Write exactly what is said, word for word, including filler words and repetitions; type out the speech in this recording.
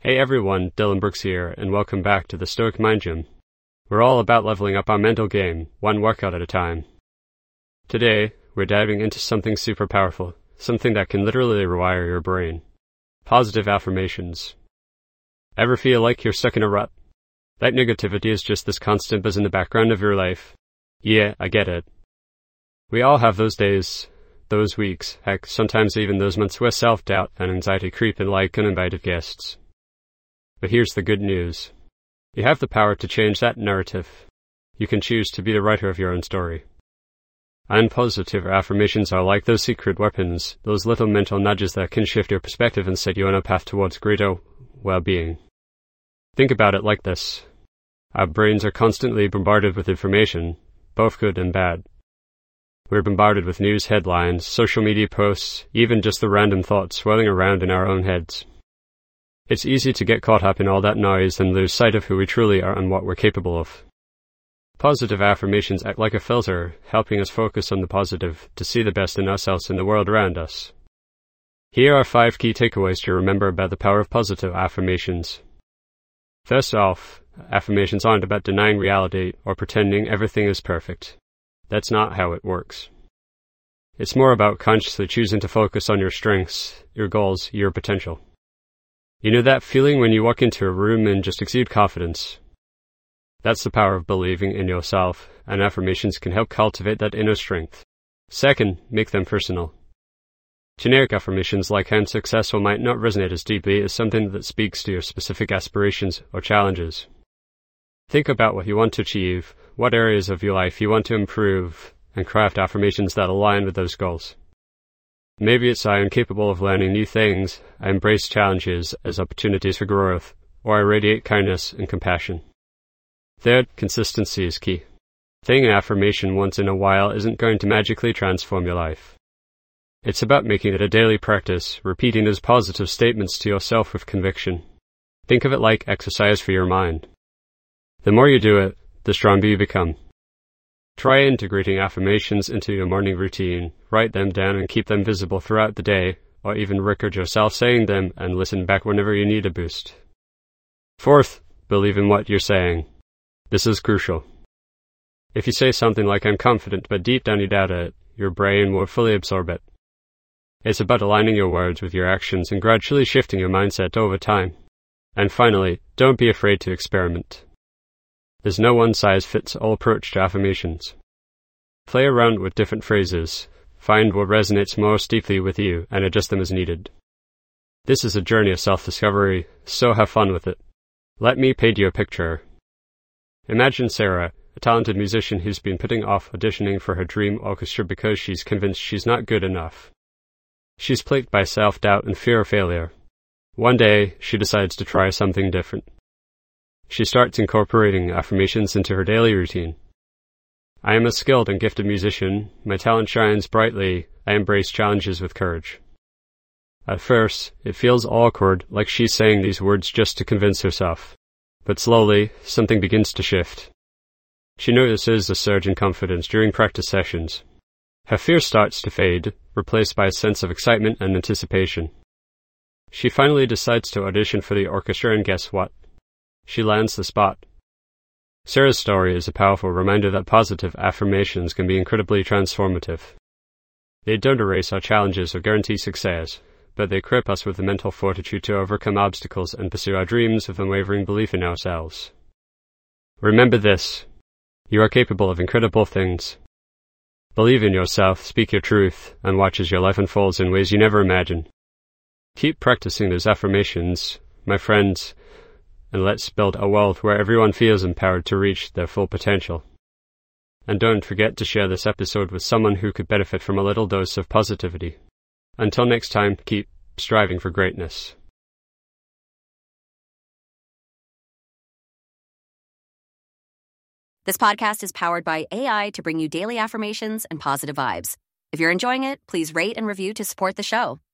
Hey everyone, Dylan Brooks here, and welcome back to the Stoic Mind Gym. We're all about leveling up our mental game, one workout at a time. Today, we're diving into something super powerful, something that can literally rewire your brain. Positive affirmations. Ever feel like you're stuck in a rut? That negativity is just this constant buzz in the background of your life. Yeah, I get it. We all have those days, those weeks, heck, sometimes even those months where self-doubt and anxiety creep in like uninvited guests. But here's the good news. You have the power to change that narrative. You can choose to be the writer of your own story. And positive affirmations are like those secret weapons, those little mental nudges that can shift your perspective and set you on a path towards greater well-being. Think about it like this. Our brains are constantly bombarded with information, both good and bad. We're bombarded with news headlines, social media posts, even just the random thoughts swirling around in our own heads. It's easy to get caught up in all that noise and lose sight of who we truly are and what we're capable of. Positive affirmations act like a filter, helping us focus on the positive to see the best in ourselves and the world around us. Here are five key takeaways to remember about the power of positive affirmations. First off, affirmations aren't about denying reality or pretending everything is perfect. That's not how it works. It's more about consciously choosing to focus on your strengths, your goals, your potential. You know that feeling when you walk into a room and just exude confidence? That's the power of believing in yourself, and affirmations can help cultivate that inner strength. Second, make them personal. Generic affirmations like I'm successful might not resonate as deeply as something that speaks to your specific aspirations or challenges. Think about what you want to achieve, what areas of your life you want to improve, and craft affirmations that align with those goals. Maybe it's I am capable of learning new things, I embrace challenges as opportunities for growth, or I radiate kindness and compassion. Third, consistency is key. Saying an affirmation once in a while isn't going to magically transform your life. It's about making it a daily practice, repeating those positive statements to yourself with conviction. Think of it like exercise for your mind. The more you do it, the stronger you become. Try integrating affirmations into your morning routine, write them down and keep them visible throughout the day, or even record yourself saying them and listen back whenever you need a boost. Fourth, believe in what you're saying. This is crucial. If you say something like I'm confident but deep down you doubt it, your brain will fully absorb it. It's about aligning your words with your actions and gradually shifting your mindset over time. And finally, don't be afraid to experiment. There's no one-size-fits-all approach to affirmations. Play around with different phrases, find what resonates most deeply with you, and adjust them as needed. This is a journey of self-discovery, so have fun with it. Let me paint you a picture. Imagine Sarah, a talented musician who's been putting off auditioning for her dream orchestra because she's convinced she's not good enough. She's plagued by self-doubt and fear of failure. One day, she decides to try something different. She starts incorporating affirmations into her daily routine. I am a skilled and gifted musician. My talent shines brightly. I embrace challenges with courage. At first, it feels awkward, like she's saying these words just to convince herself. But slowly, something begins to shift. She notices a surge in confidence during practice sessions. Her fear starts to fade, replaced by a sense of excitement and anticipation. She finally decides to audition for the orchestra, and guess what? She lands the spot. Sarah's story is a powerful reminder that positive affirmations can be incredibly transformative. They don't erase our challenges or guarantee success, but they equip us with the mental fortitude to overcome obstacles and pursue our dreams with unwavering belief in ourselves. Remember this. You are capable of incredible things. Believe in yourself, speak your truth, and watch as your life unfolds in ways you never imagined. Keep practicing those affirmations, my friends, and let's build a world where everyone feels empowered to reach their full potential. And don't forget to share this episode with someone who could benefit from a little dose of positivity. Until next time, keep striving for greatness. This podcast is powered by A I to bring you daily affirmations and positive vibes. If you're enjoying it, please rate and review to support the show.